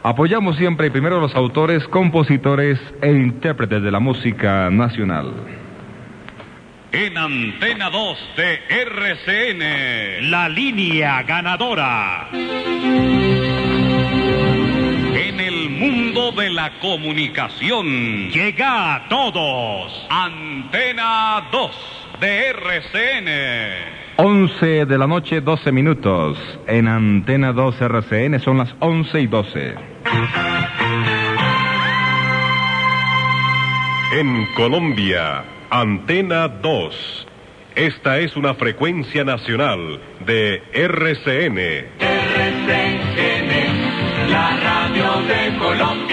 Apoyamos siempre primero a los autores, compositores e intérpretes de la música nacional. En Antena 2 de RCN, la línea ganadora. En el mundo de la comunicación, llega a todos. Antena 2 de RCN. 11 de la noche, 12 minutos. En Antena 2 RCN son las 11:12. En Colombia, Antena 2. Esta es una frecuencia nacional de RCN. RCN, la radio de Colombia.